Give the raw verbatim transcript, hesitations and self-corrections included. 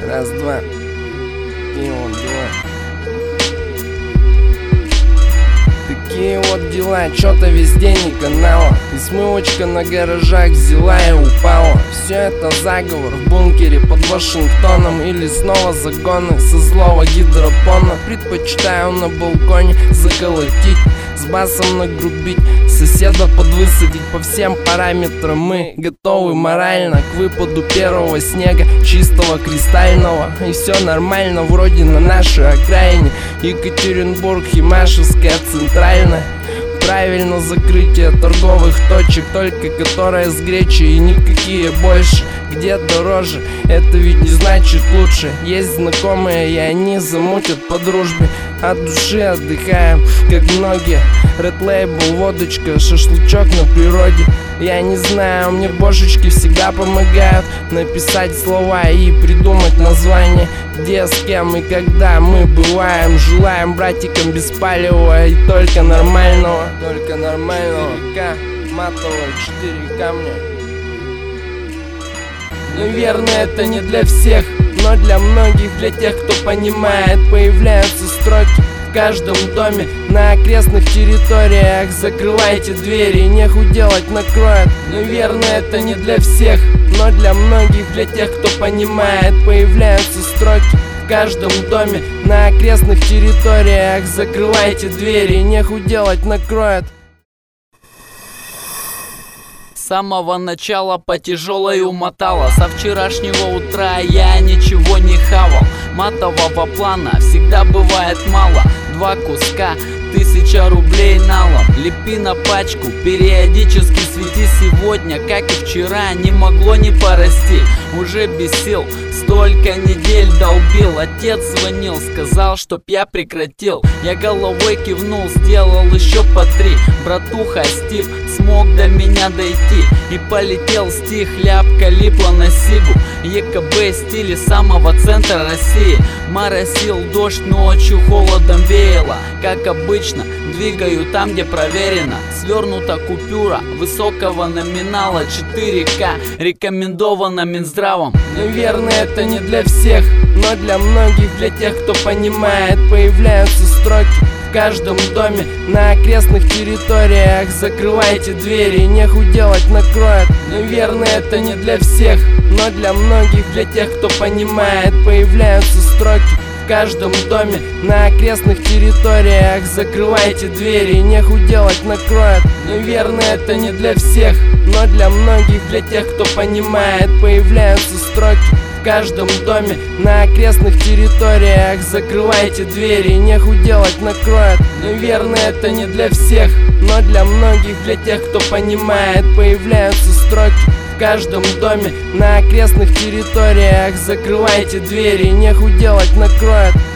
Раз-два. Такие вот дела. Такие вот дела, чё-то везде не канала. И смывочка на гаражах взяла и упала. Все это заговор в бункере под Вашингтоном. Или снова загоны со злого гидропона. Предпочитаю на балконе заколотить, с басом нагрубить, соседа подвысадить. По всем параметрам мы готовы морально к выпаду первого снега, чистого кристального. И все нормально вроде на нашей окраине. Екатеринбург, Химашевская, Центральная. Правильно, закрытие торговых точек, только которая с гречей и никакие больше. Где дороже, это ведь не значит лучше. Есть знакомые, и они замутят по дружбе. От души отдыхаем, как многие. Red Label, водочка, шашлычок на природе. Я не знаю, мне божечки всегда помогают написать слова и придумать название. Где, с кем и когда мы бываем. Желаем братикам беспалевого и только нормального. Только нормального. четыре ка, матовая, четыре камня. Наверное, это не для всех, но для многих, для тех, кто понимает. Появляются строки в каждом доме, на окрестных территориях. Закрывайте двери, нехуй делать накроет. Наверное, это не для всех, но для многих, для тех, кто понимает. Появляются строки в каждом доме, на окрестных территориях. Закрывайте двери, нехуй делать накроет. С самого начала по тяжелой умотала. Со вчерашнего утра я ничего не хавал. Матового плана всегда бывает мало. Два куска, тысяча рублей налом. Лепи на пачку, периодически свети. Сегодня, как и вчера, не могло не порасти. Уже без сил, столько недель долбил. Отец звонил, сказал, чтоб я прекратил. Я головой кивнул, сделал еще по три. Братуха Стив смог до меня дойти. И полетел стих, ляпка липла на сигу. ЕКБ стиле самого центра России. Моросил дождь, ночью холодом веяло. Как обычно, двигаю там, где проверено. Свернута купюра высокого номинала четыре ка. Рекомендовано Минздравом. Наверное, это не для всех, но для многих, для тех, кто понимает. Появляются строки в каждом доме, на окрестных территориях. Закрывайте двери, нехуй делать накроет. Наверное, это не для всех, но для многих, для тех, кто понимает. Появляются строки в каждом доме, на окрестных территориях. Закрывайте двери, нехуй делать накроет. Наверное, это не для всех, но для многих, для тех, кто понимает. Появляются строки в каждом доме, на окрестных территориях. Закрывайте двери, нехуй делать накроет. Наверное, это не для всех, но для многих, для тех, кто понимает. Появляются строки в каждом доме, на окрестных территориях. Закрывайте двери, нехуй делать накроет.